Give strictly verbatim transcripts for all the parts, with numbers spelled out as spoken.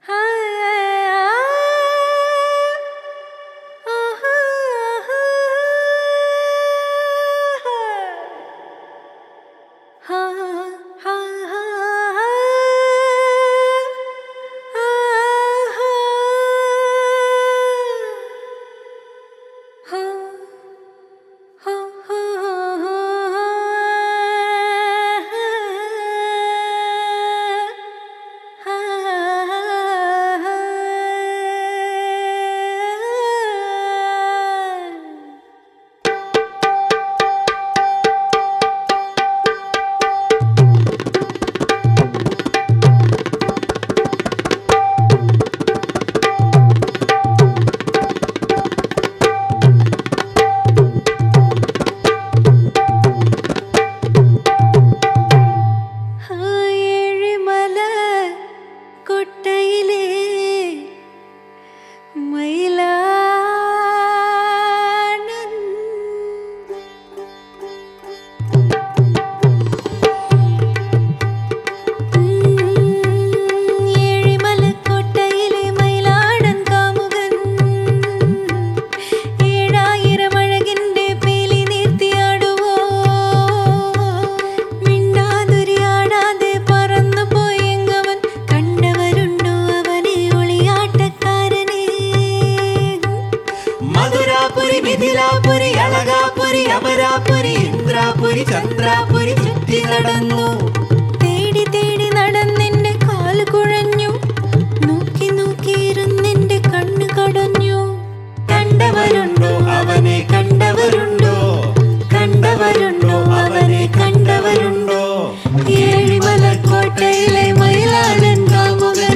മിഥിലാപുരി, അളകാപുരി, അമരാപുരി, ഇന്ദ്രാപുരി, ചന്ദ്രാപുരി ചുറ്റി നടന്നു. തേടി തേടി നടന്നെന്റെ കാല് കുഴഞ്ഞു, നോക്കി നോക്കിയിരുന്നെന്റെ കണ്ണു കടഞ്ഞു. കണ്ടവരുണ്ടോ അവനെ കണ്ടവരുണ്ടോ, കണ്ടവരുണ്ടോ അവനെ കണ്ടവരുണ്ടോ? ഏഴിമലക്കോട്ടയിലെ മയിലാടൻ കാമുകൻ.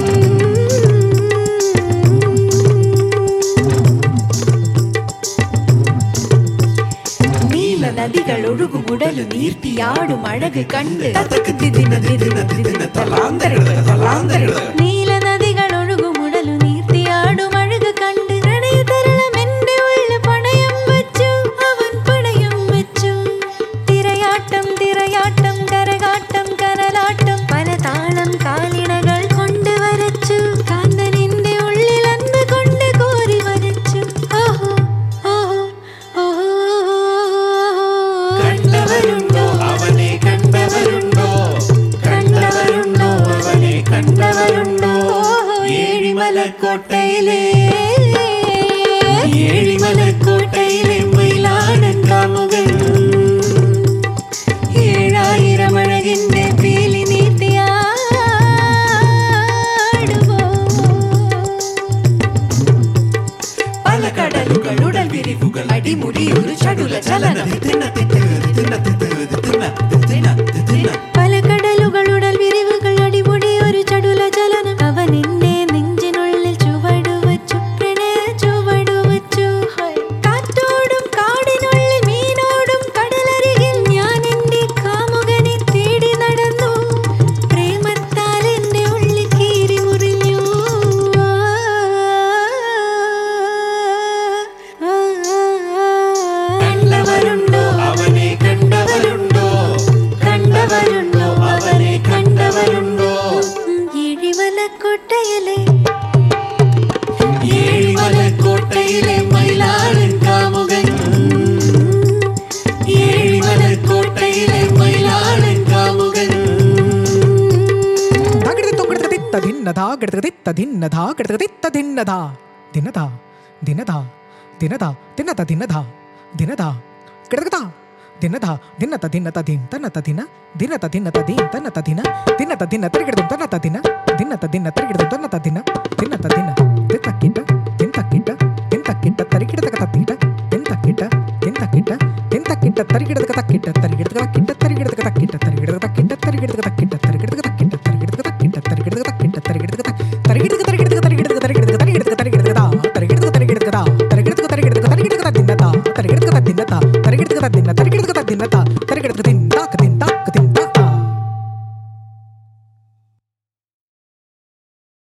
നദികൾ ഒഴുകുകുടലു നീർത്തിയാടും അഴക് കണ്ട് നീല നദികൾ ഒഴുകുമുടലു നീർത്തിയാടും അഴക് കണ്ട് പ്രണയതരളം എന്റെ ഉള്ളിൽ പണയം വെച്ചു, അവൻ പണയം വെച്ചു. തിരയാട്ടം തിരയാട്ടം കരകാട്ടം കരലാട്ടം പല താളം കാലിണകൾ കൊണ്ട് വരച്ചു. കാന്തൻ എന്റെ ഉള്ളിൽ അന്ന് കൊണ്ട് കോരി വരച്ചു. ഓഹോ ഓഹോ ഓഹോ. കണ്ടവരുണ്ടോ അവനെ കണ്ടവരുണ്ടോ, കണ്ടവരുണ്ടോ അവനെ കണ്ടവരുണ്ടോ? ഏഴിമലക്കോട്ടയിലെ ഏഴിമലക്കോട്ടയിലെ മയിലാടൻ കാമുകൻ. ഏഴായിരം അഴകിന്റെ പീലി നീർത്തിയാടുമോ? പല കടലുകൾ ഉടൽ വിരിവുകൾ അടിമുടിയൊരു ചടുല ചലനം. പല കടലുകൾ ഉടൽ വിരിവുകൾ അടിമുടി ഒരു ചടുല ചലനം. അവൻ എന്റെ നെഞ്ചിനുള്ളിൽ ചുവടു വച്ചു, പ്രണയ ചുവടു വച്ചു. കാറ്റോടും കാടിനുള്ളിൽ മീനോടും കടലരികിൽ ഞാൻ എന്റെ കാമുകനെ തേടി നടന്നു. പ്രേമത്താൽ എന്റെ ഉള്ളിൽ കീറി മുറിഞ്ഞു. കണ്ടവരുണ്ടോ അവനെ കണ്ടവരുണ്ടോ, കണ്ടവരുണ്ടോ അവനെ കണ്ടവരുണ്ടോ? ഏഴിമലക്കോട്ടയിലെ ഏഴിമലക്കോട്ടയിലെ മയിലാടൻ കാമുകൻ. ഏഴിമലക്കോട്ടയിലെ മയിലാടൻ കാമുകൻ. ധിന്നധാ ഗൃതഗതിത്ത ധിന്നധാ ഗൃതഗതിത്ത ധിന്നധാ ധിന്നധാ ധിന്നധാ ധിന്നധാ ധിന്നത ധിന്നധാ ധിന്നധാ ഗൃതഗതാ ധിന്നധാ ധിന്നത ധിന്നത ധിൻ തന്നത ധിന ധിന്നത ധിന്നത ധിൻ തന്നത ധിന ധിന്നത ധിന്ന തരികിടതും തന്നത ധിന ധിന്നത ധിന്ന തരികിടതും തന്നത ധിന ധിന്നത ധിന തിത്തക്കിട്ട തിന്തക്കിട്ട തിന്തക്കിട്ട തരികിടതക തത്തിട്ട തിന്തക്കിട്ട തിന്തക്കിട്ട തിന്തക്കിട്ട തരികിടതക തക്കിട്ട തരികിടതക തക്കിട്ട തരികിടതക തക്കിട്ട തരികിടതക തക്കിട്ട തരികിടതക തക്കിട്ട തരികിടതക